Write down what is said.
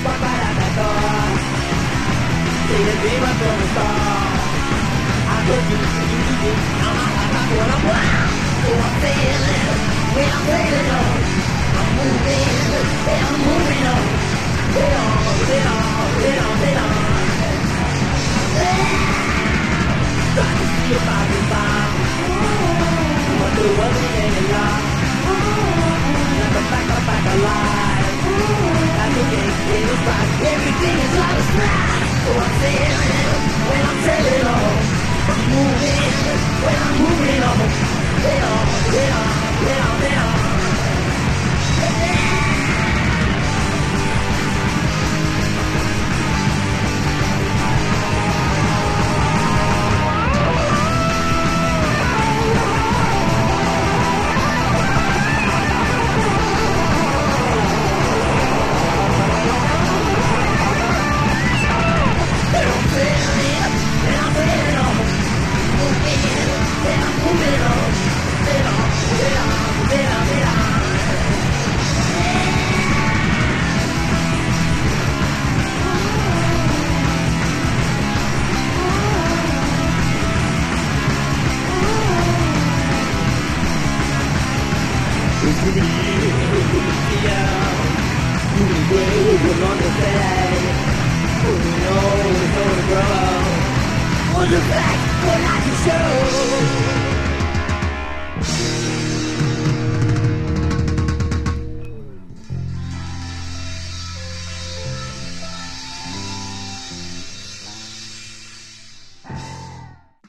walk right out that door. See the dream was gonna start. I told you, now my heart's not what I'm wild. So I'm feeling, when I'm feeling on. I'm moving, and I'm moving on. Get on, get on, get on, get on. Trying to see if I can find what the world is getting lost. Never back alive. That's okay, it is right. Everything is out of sight. So I'm feeling when I'm feeling on. I'm moving when I'm moving on. Get on, get on, get on, get on. The fact what I can show.